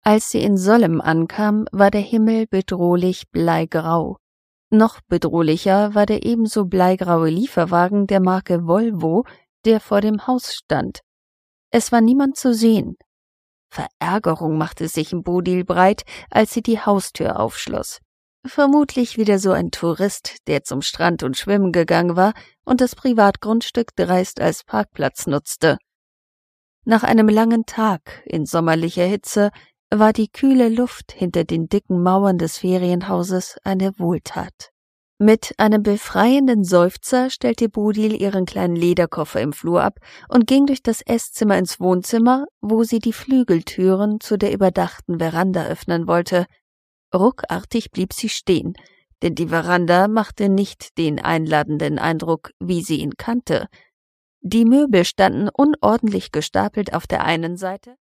Als sie in Sollem ankam, war der Himmel bedrohlich bleigrau. Noch bedrohlicher war der ebenso bleigraue Lieferwagen der Marke Volvo, der vor dem Haus stand. Es war niemand zu sehen. Verärgerung machte sich in Bodil breit, als sie die Haustür aufschloss. Vermutlich wieder so ein Tourist, der zum Strand und schwimmen gegangen war und das Privatgrundstück dreist als Parkplatz nutzte. Nach einem langen Tag in sommerlicher Hitze war die kühle Luft hinter den dicken Mauern des Ferienhauses eine Wohltat. Mit einem befreienden Seufzer stellte Bodil ihren kleinen Lederkoffer im Flur ab und ging durch das Esszimmer ins Wohnzimmer, wo sie die Flügeltüren zu der überdachten Veranda öffnen wollte. Ruckartig blieb sie stehen, denn die Veranda machte nicht den einladenden Eindruck, wie sie ihn kannte. Die Möbel standen unordentlich gestapelt auf der einen Seite